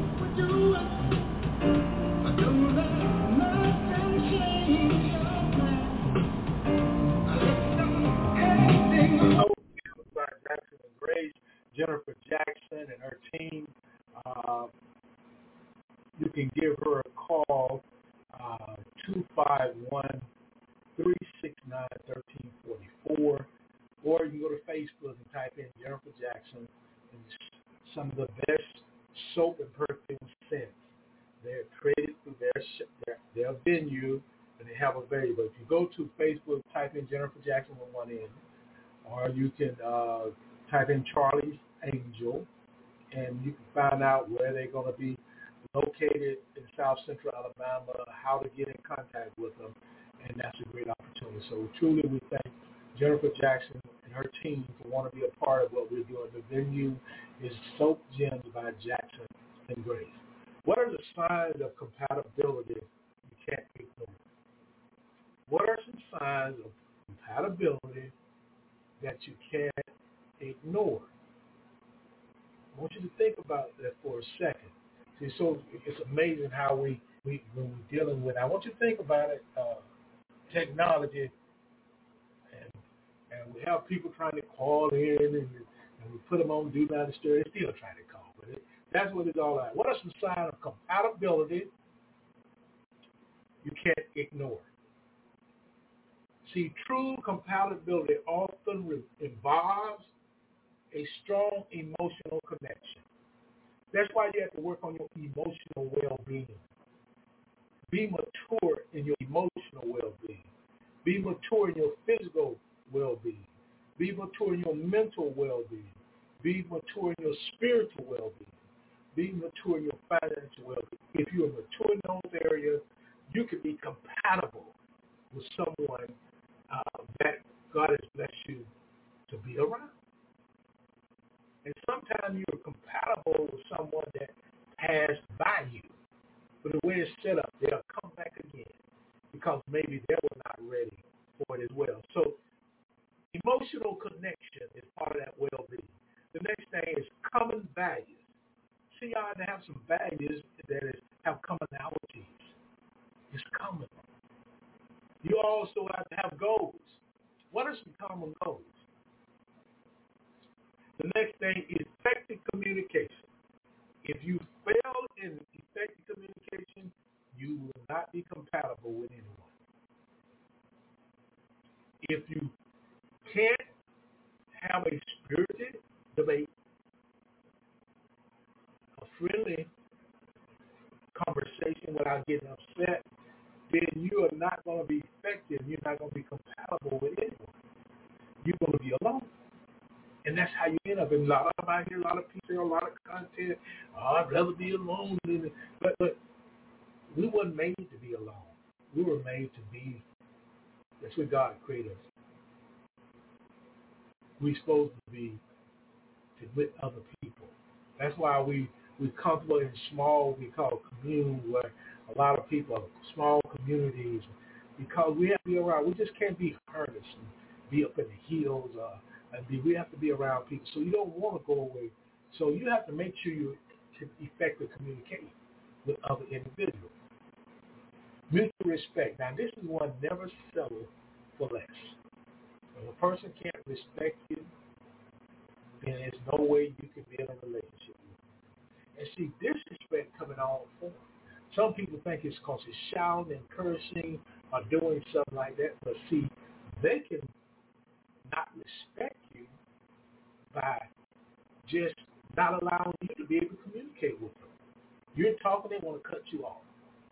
By Jackson and Grace, Jennifer Jackson and her team. Uh, you can give her a call, uh, two five one, three six nine, one three four four, or you can go to Facebook and type in Jennifer Jackson and some of the best soap and perfume scents. They're created through their, their, their venue, and they have available. If you go to Facebook, type in Jennifer Jackson with one N, or you can uh, type in Charlie's Angel, and you can find out where they're going to be located in South Central Alabama, how to get in contact with them, and that's a great opportunity. So truly we thank Jennifer Jackson and her team for wanting to be a part of what we're doing. The venue is Soap Gems by Jackson and Grace. What are the signs of compatibility you can't ignore? What are some signs of compatibility that you can't ignore? I want you to think about that for a second. See, so it's amazing how we, we when we're dealing with it. I want you to think about it, uh, technology, and and we have people trying to call in, and, and we put them on Do Not Disturb. They're still trying to call, but it, that's what it's all about. What are some signs of compatibility you can't ignore? See, true compatibility often re- involves a strong emotional connection. That's why you have to work on your emotional well-being. Be mature in your emotional well-being. Be mature in your physical well-being. Be mature in your mental well-being. Be mature in your spiritual well-being. Be mature in your financial well-being. If you are mature in those areas, you can be compatible with someone uh, that God has blessed you to be around. And sometimes you're compatible with someone that passed by you. But the way it's set up, they'll come back again because maybe they were not ready for it as well. So emotional connection is part of that well-being. The next thing is common values. See, you ought to have some values that is, have commonalities. It's common. You also have to have goals. What are some common goals? The next thing is effective communication. If you fail in effective communication, you will not be compatible with anyone. If you can't have a spirited debate, a friendly conversation without getting upset, then you are not going to be effective. You're not going to be compatible with anyone. You're going to be alone. And that's how you end up. And a lot of I hear a lot of people, a lot of content. Oh, I'd rather be alone. But but we weren't made to be alone. We were made to be. That's what God created us. We're supposed to be to, with other people. That's why we we comfortable in small, we call commune, where a lot of people, small communities, because we have to be around. We just can't be harnessed and be up in the hills, uh, and be, we have to be around people. So you don't want to go away. So you have to make sure you can effectively communicate with other individuals. Mutual respect. Now this is one, never settle for less. If a person can't respect you, then there's no way you can be in a relationship with them. And see, disrespect coming all forms. Some people think it's because it's shouting and cursing or doing something like that. But see, they can not respect you by just not allowing you to be able to communicate with them. You're talking, they want to cut you off.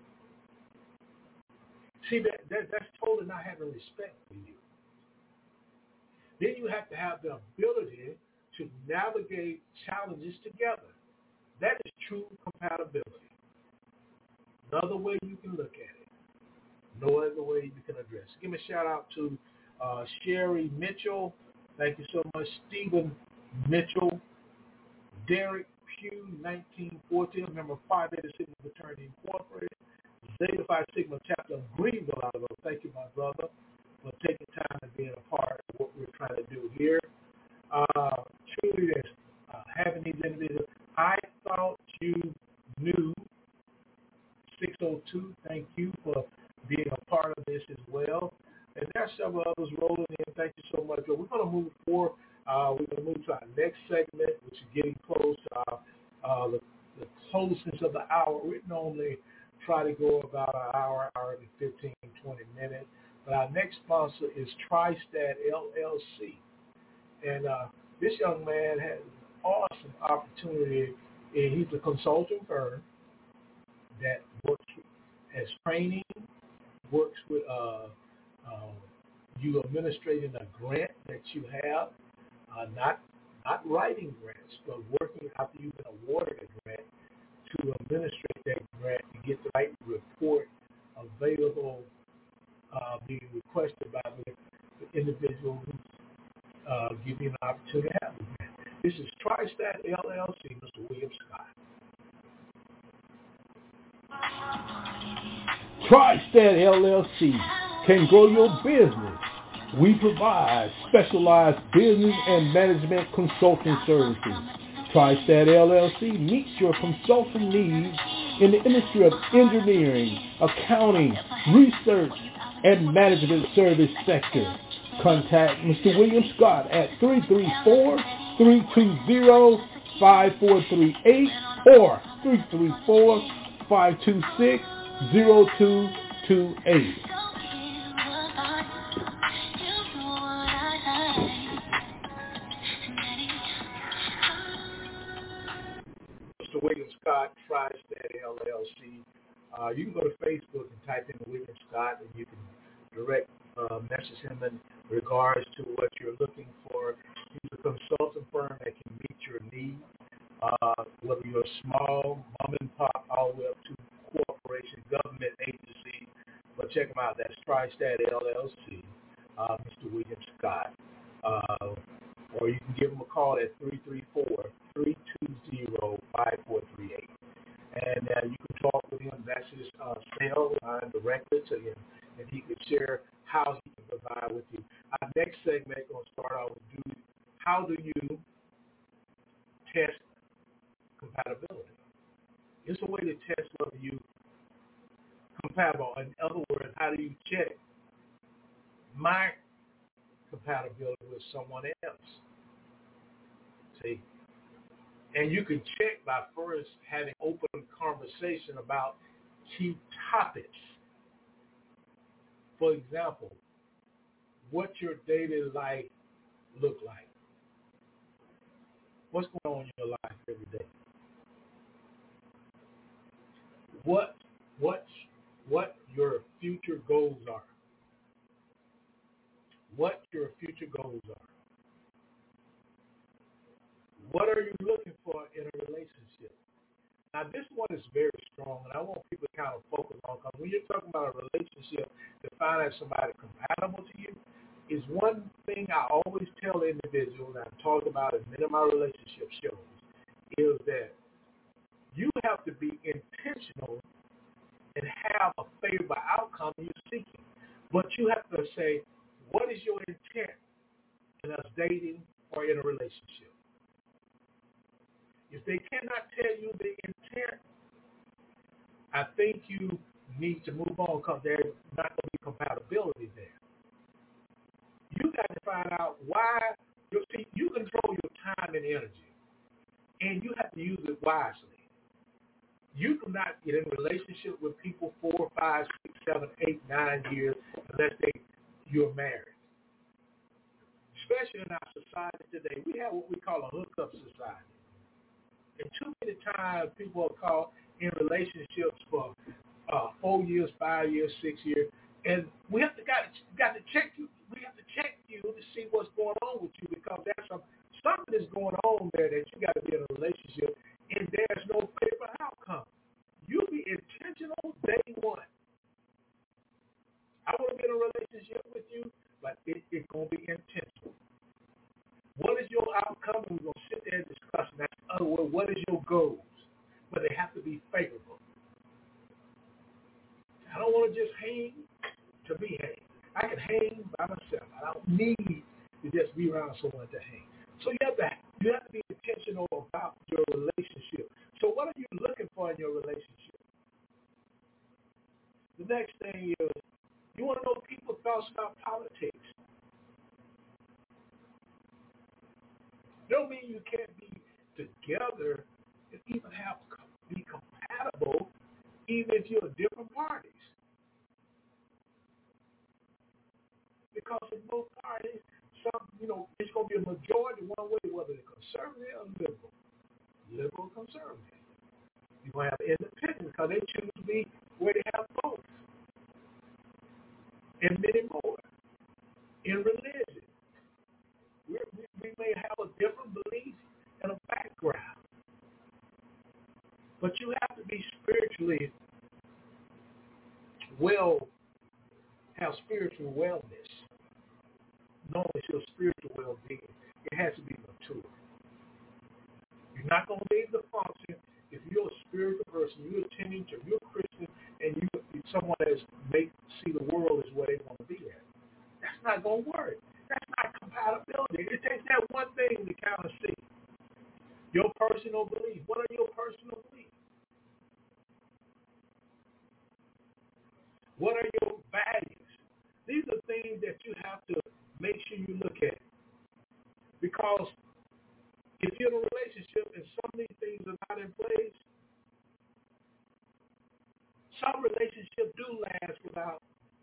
See, that, that that's totally not having respect for you. Then you have to have the ability to navigate challenges together. That is true compatibility. Another way you can look at it. No other way you can address it. Give me a shout out to uh, Sherry Mitchell. Thank you so much. Stephen Mitchell. Derek Pugh, nineteen fourteen, member of Phi Beta Sigma Fraternity Incorporated. Zeta Phi Sigma chapter of Greenville, Alabama. Thank you, my brother, for taking time and being a part of what we're trying to do here. Uh, truly, uh, having these individuals. I thought you knew. six oh two, thank you for being a part of this as well. And there are several others rolling in. Thank you so much. But we're going to move forward. Uh, we're going to move to our next segment, which is getting close to our, uh, the, the closeness of the hour. We normally try to go about an hour, hour and fifteen, twenty minutes. But our next sponsor is TriStat L L C. And uh, this young man has an awesome opportunity. And he's a consulting firm that works as training, works with uh, uh, you administrating a grant that you have, uh, not not writing grants, but working after you've been awarded a grant to administrate that grant to get the right report available, uh, being requested by the, the individual who's uh, giving you an opportunity to have the grant. This is TriStat L L C, Mister William Scott. TriStat L L C can grow your business. We provide specialized business and management consulting services. TriStat L L C meets your consulting needs in the industry of engineering, accounting, research, and management service sector. Contact Mister William Scott at three three four, three two zero, five four three eight or three three four, five two six, zero two two eight. Mister William Scott, TriStat L L C. Uh, you can go to Facebook and type in William Scott, and you can direct uh, message him in regards to what you're looking for. He's a consulting firm that can meet your needs, uh, whether you're small, mom and pop, all the way up to corporation, government agency. But check him out. That's TriStat L L C, uh, Mister William Scott. Uh, or you can give him a call at three three four, three two zero, five four three eight. And uh, you can talk with him. That's his uh, cell line directly to him, and he can share how he can provide with you. Our next segment is going to start out with do, how do you test compatibility? It's a way to test whether you compatible. In other words, how do you check my compatibility with someone else? See? And you can check by first having open conversation about key topics. For example, what your daily life look like. What's going on in your life every day? What what what your future goals are. What your future goals are. What are you looking for in a relationship? Now, this one is very strong, and I want people to kind of focus on, because when you're talking about a relationship, to find out somebody compatible to you is one thing I always tell individuals, and I talk about in many of my relationship shows, is that have to be intentional and have a favorable outcome you're seeking. But you have to say, what is your intent in us dating or in a relationship? If they cannot tell you the intent, I think you need to move on because there's not going to be compatibility there. You got to find out why. You see, you control your time and energy, and you have to use it wisely. You do not get in a relationship with people four, five, six, seven, eight, nine years unless they you're married. Especially in our society today, we have what we call a hookup society. And too many times people are caught in relationships for uh, four years, five years, six years, and we have to got to, got to check you. We have to check you to see what's going on with you because there's some something is going on there that you got to be in a relationship, and there's no favorable outcome. You be intentional day one. I want to be in a relationship with you, but it, it's going to be intentional. What is your outcome? We're going to sit there and discuss. And that's other word, what is your goals? But they have to be favorable. I don't want to just hang to be hang. I can hang by myself. I don't need to just be around someone to hang. So you have to you have to be intentional about your relationship. So what are you looking for in your relationship? The next thing is you want to know people's thoughts about politics. Don't mean you can't be together and even have be compatible, even if you're different parties. Because in both parties, some you know, it's going to be a majority one way, whether they're conservative or liberal, liberal or conservative. You're going to have independent because they choose to be where they have both, and many more. In religion, we we may have a different belief and a background, but you have to be spiritually well, have spiritual wellness. Knowing your spiritual well-being, it has to be mature. You're not going to be able to function if you're a spiritual person, you're attending to, you're a Christian, and you someone that make see the world as where they want to be at. That's not going to work. That's not compatibility. It takes that one thing to kind of see. Your personal beliefs. What are your personal beliefs? What are your values? These are things that you have to make sure you look at. Because if you're in a relationship and some of these things are not in place, some relationships do last without.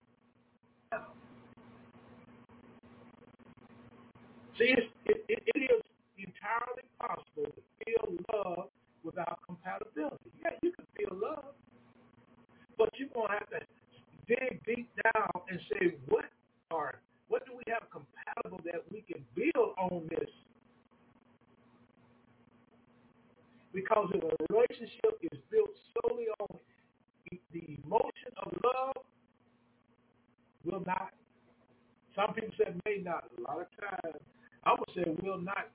See, it's, it, it, it is entirely possible to feel love without compatibility. Yeah, you can feel love, but you're going to have to dig deep down and say, what are, what do we have compatible that we can build on this? Because if a relationship is built solely on the emotion of love, will not. Some people say may not. A lot of times, I would say will not.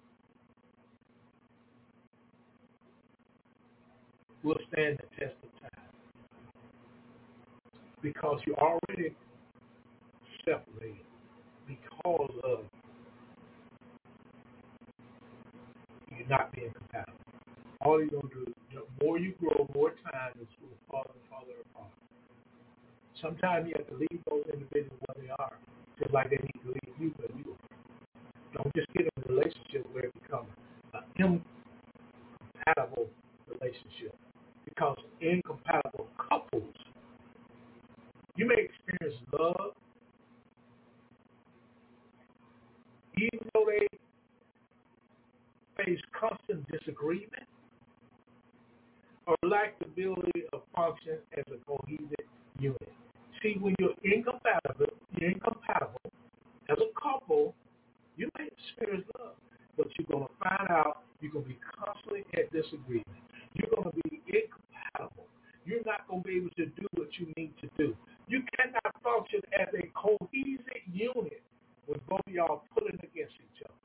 Will stand the test of time. Because you're already separated because of you not being compatible. All you're going to do is, the more you grow, more time is going to fall and fall apart. Sometimes you have to leave those individuals where they are, just like they need to leave you where you are. Don't just get in a relationship where it becomes an incompatible relationship. Because incompatible couples, you may experience love, even though they face constant disagreement or lack the ability of function as a cohesive unit. See, when you're incompatible, you're incompatible as a couple, you may experience love, but you're going to find out you're going to be constantly at disagreement. You're going to be incompatible. You're not going to be able to do what you need to do. You cannot function as a cohesive unit when both of y'all pulling against each other.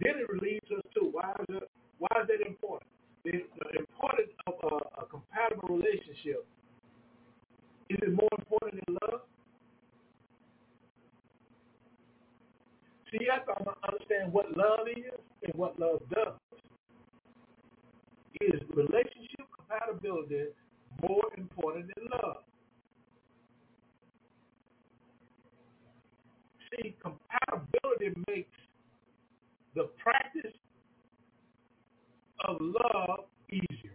then it leads us to why is it, why is that important? The, the importance of a, a compatible relationship, is it more important than love? See, you have to understand what love is and what love does. Is relationship compatibility more important than love? See, compatibility makes the practice of love easier.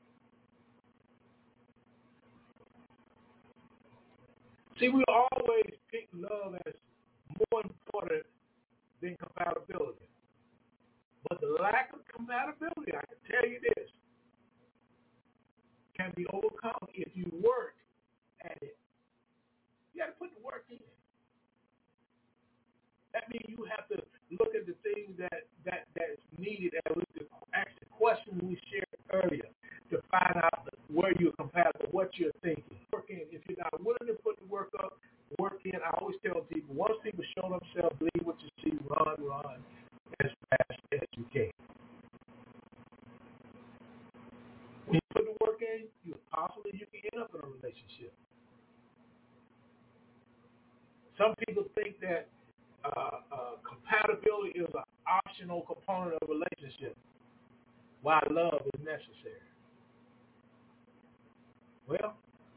See, we always pick love as more important than compatibility. But the lack of compatibility, I can tell you this, can be overcome if you work at it. You got to put the work in. That means you have to look at the things that, that, that is needed, and we ask the questions we shared earlier to find out where you're compatible, what you're thinking. Work in. If you're not willing to put the work up, work in. I always tell people, once people show themselves, believe what you see, run, run as fast as you can. When you put the work in, you possibly you can end up in a relationship. Some people think that uh, uh, compatibility is an optional component of a relationship, while love is necessary. Well,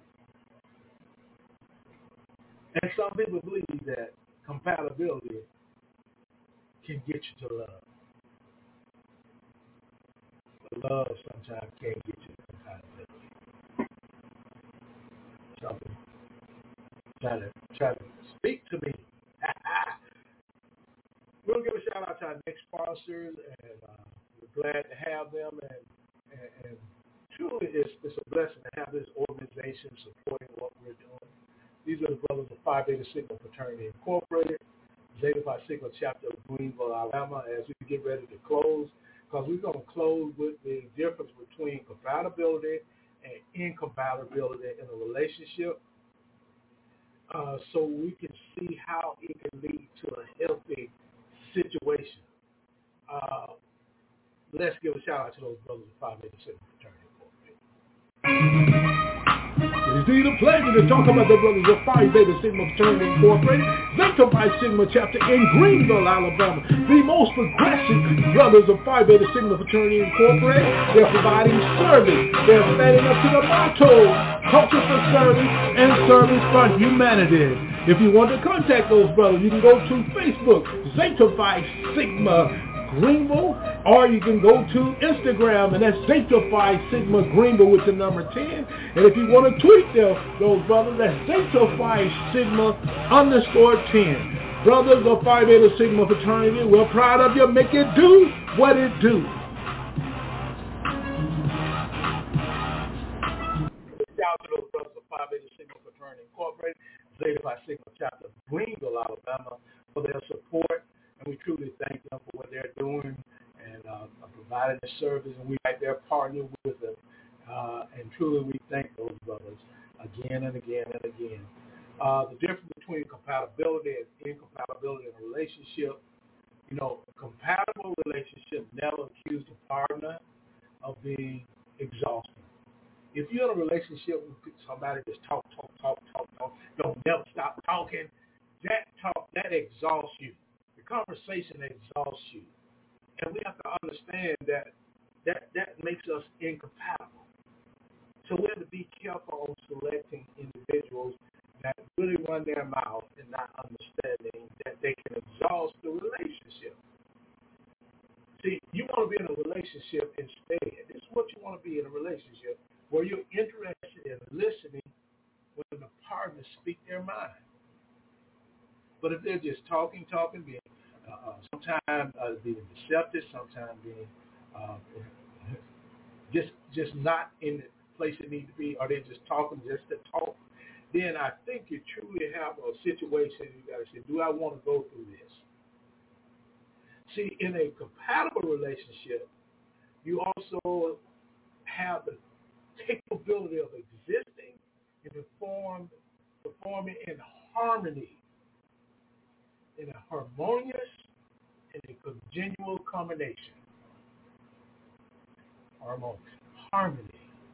and some people believe that compatibility can get you to love. But love sometimes can't get you to compatibility. Something try to try to speak to me. We'll give a shout out to our next sponsors, and uh, we're glad to have them. And, and, and truly, it's, it's a blessing to have this organization supporting what we're doing. These are the brothers of Phi Beta Sigma Fraternity Incorporated, Zeta Phi Sigma Chapter of Greenville, Alabama. As we get ready to close, because we're going to close with the difference between compatibility and incompatibility in a relationship, uh, so we can see how it can lead to a healthy situation. Uh, let's give a shout out to those brothers of Phi Beta Sigma Fraternity Incorporated. It is indeed a pleasure to talk about the brothers of Phi Beta Sigma Fraternity Incorporated, Zeta Phi Sigma Chapter in Greenville, Alabama. The most progressive brothers of Phi Beta Sigma Fraternity Incorporated. They're providing service. They're standing up to the motto, culture for service and service for humanity. If you want to contact those brothers, you can go to Facebook, Zeta Phi Sigma Greenville, or you can go to Instagram, and that's Zeta Phi Sigma Greenville with the number ten. And if you want to tweet them, those brothers, that's Zeta Phi Sigma underscore ten. Brothers of Phi Beta Sigma Fraternity, we're proud of you. Make it do what it do. Shout out to those brothers of Phi Beta Sigma Fraternity Incorporated, Zeta Phi Sigma Chapter of Greenville, Alabama, for their support. And we truly thank them for what they're doing and uh, providing the service, and we right there partnering with them. Uh, and truly we thank those brothers again and again and again. Uh, the difference between compatibility and incompatibility in a relationship, you know, a compatible relationship never accuse the partner of being exhausting. If you're in a relationship with somebody that's talk, talk, talk, talk, talk, don't never stop talking, that talk, that exhausts you. The conversation exhausts you. And we have to understand that that, that makes us incompatible. So we have to be careful on selecting individuals that really run their mouth and not understanding that they can exhaust the relationship. See, you want to be in a relationship instead. This is what you want to be in a relationship, where you're interested in listening when the partners speak their mind. But if they're just talking, talking, being uh, sometimes uh, being deceptive, sometimes being uh, just just not in the place they need to be, or they're just talking just to talk, then I think you truly have a situation you got to say, do I want to go through this? See, in a compatible relationship, you also have the capability of existing and perform, performing in harmony, in a harmonious in a congenial combination. Harmony. Harmony.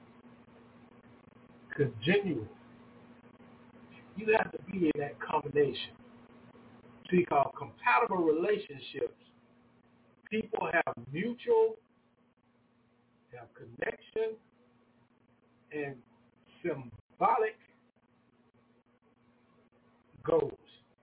Congenial. You have to be in that combination. See, called compatible relationships. People have mutual, have connection, and symbolic goals.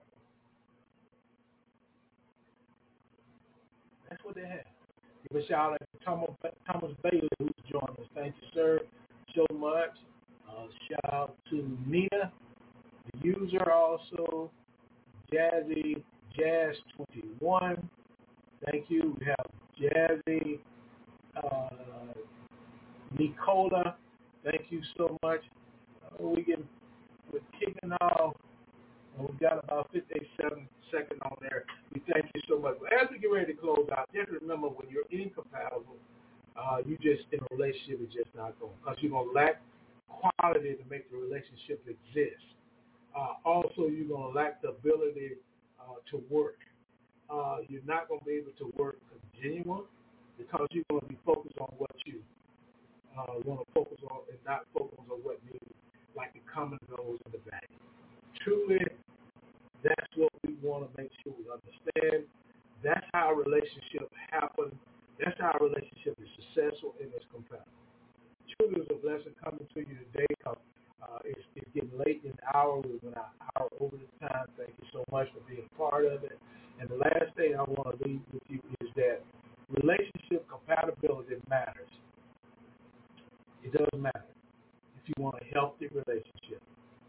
That's what they have. Give a shout out to Thomas, Thomas Bailey, who's joined us. Thank you, sir, so much. Uh, shout out to Nina, the user, also. Jazzy Jazz twenty-one. Thank you. We have Jazzy uh, Nicola. Thank you so much. Uh, we get we're kicking off. We've got about fifty-seven seconds on there. We thank you so much. As we get ready to close out, just remember when you're incompatible, uh, you just in a relationship is just not going, because you're gonna lack quality to make the relationship exist. Uh, also, you're going to lack the ability uh, to work. Uh, you're not going to be able to work continually because you're going to be focused on what you uh, want to focus on and not focus on what needs, like the common goals and the value. Truly, that's what we want to make sure we understand. That's how a relationship happens. That's how a relationship is successful and is compatible. Truly, it's a blessing coming to you today because Uh, it's, it's getting late in the hour. We went an hour over the time. Thank you so much for being a part of it. And the last thing I want to leave with you is that relationship compatibility matters. It does matter if you want a healthy relationship.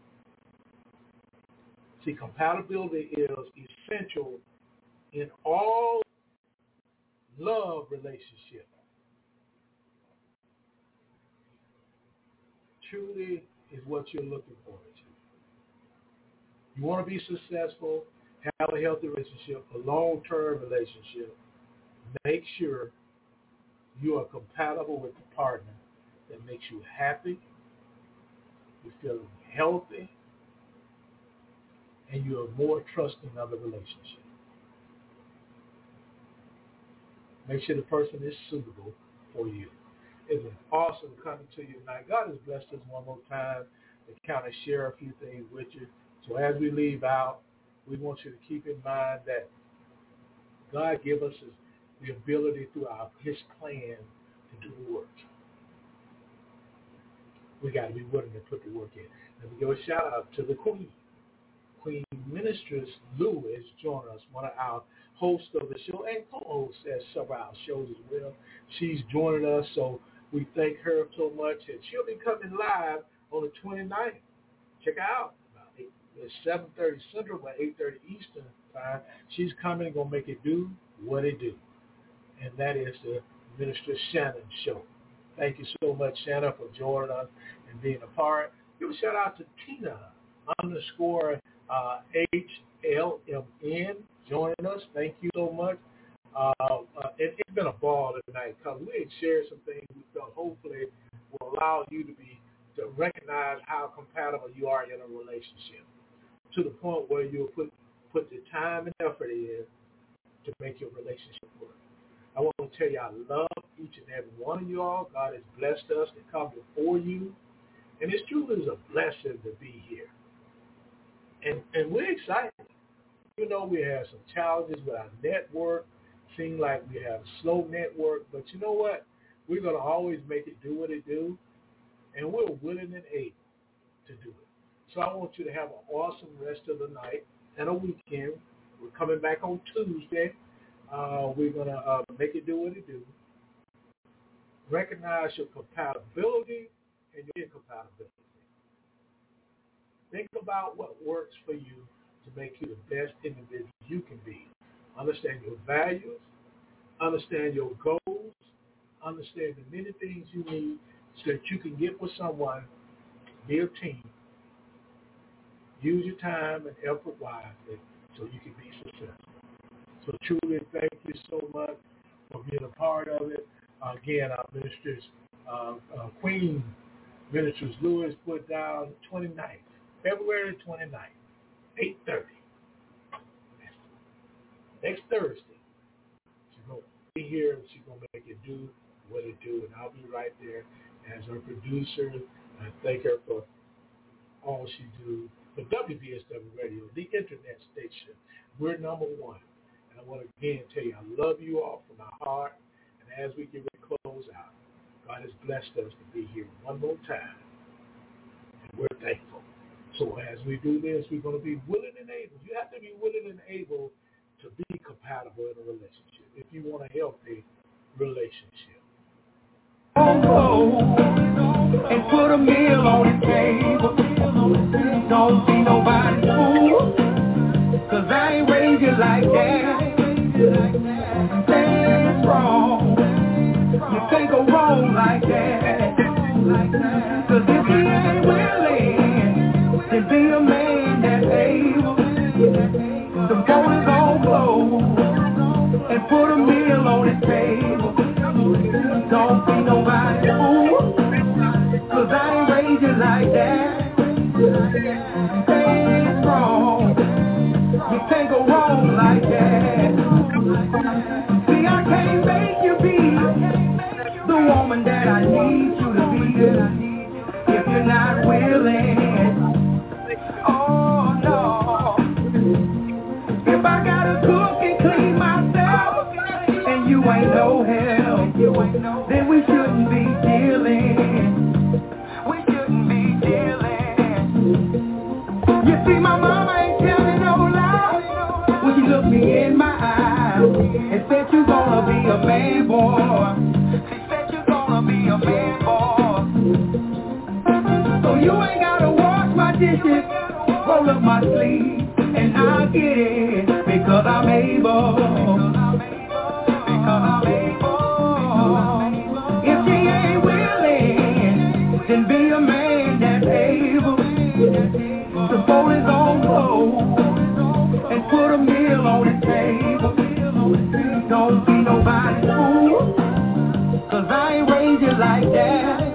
See, compatibility is essential in all love relationships. Truly is what you're looking for. You want to be successful, have a healthy relationship, a long-term relationship. Make sure you are compatible with the partner that makes you happy, you're feeling healthy, and you are more trusting of the relationship. Make sure the person is suitable for you. It's been awesome coming to you tonight. God has blessed us one more time to kind of share a few things with you. So as we leave out, we want you to keep in mind that God gave us the ability through our, his plan to do the work. We got to be willing to put the work in. Let me give a shout out to the Queen. Queen Mistress Lewis joined us, one of our hosts of the show and co-hosts at several of our shows as well. She's joining us, so we thank her so much. And she'll be coming live on the twenty-ninth. Check her out. It's seven thirty Central, by eight thirty Eastern time. She's coming and going to make it do what it do. And that is the Minister Shannon Show. Thank you so much, Shannon, for joining us and being a part. Give a shout out to Tina underscore uh, H L M N joining us. Thank you so much. Uh, uh, it, it's been a ball tonight because we had shared some things we felt hopefully will allow you to be to recognize how compatible you are in a relationship to the point where you'll put put the time and effort in to make your relationship work. I want to tell you I love each and every one of you all. God has blessed us to come before you. And it's truly a blessing to be here. And and we're excited. You know, we have some challenges with our network. Seem like we have a slow network. But you know what? We're going to always make it do what it do. And we're willing and able to do it. So I want you to have an awesome rest of the night and a weekend. We're coming back on Tuesday. Uh, we're going to uh, make it do what it do. Recognize your compatibility and your incompatibility. Think about what works for you to make you the best individual you can be. Understand your values. Understand your goals. Understand the many things you need so that you can get with someone, be a team. Use your time and effort wisely so you can be successful. So truly, thank you so much for being a part of it. Uh, again, our ministers, uh, uh, Queen Ministers Lewis put down twenty-ninth, February twenty-ninth, eight thirty. Next Thursday, here. She's going to make it do what it do, and I'll be right there as her producer. I thank her for all she do. But W B S W Radio, the internet station, we're number one. And I want to again tell you, I love you all from my heart. And as we get ready to close out, God has blessed us to be here one more time. And we're thankful. So as we do this, we're going to be willing and able. You have to be willing and able to be compatible in a relationship if you want a healthy relationship. Oh, and put a meal on the table. Don't be nobody's fool, 'cause I ain't raised you like that. Stand strong, you can't go wrong like that. 'Cause if he ain't willing to be a man that's able to go his own clothes and put a meal on his table, don't be nobody's fool, 'cause I ain't raised you like that. Stay strong, you can't go wrong like that. See, I can't make you be the woman that I need you to be if you're not willing. Oh no, if I gotta cook and clean myself and you ain't no help, then we shouldn't be dealing. We shouldn't be dealing. You see, my mama ain't telling no lie when she looked me in my eyes and said you gonna be a man, boy. She said you gonna be a man, boy. So you ain't gotta wash my dishes, roll up my sleeve, and I'll get it because I'm able. Because I'm able. If she ain't willing, then be a man that's able to fold his own clothes and put a meal on his table. Don't be nobody's fool, 'cause I ain't raised you like that.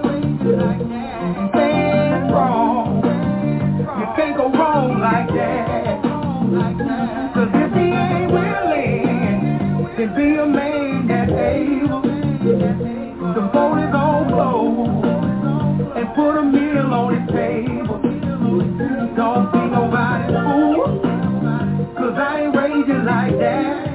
Stand strong, you can't go wrong like that. 'Cause if he ain't willing to be a man that's able to fold his own clothes and put a meal on his table, don't be nobody's fool, 'cause I ain't raised you like that.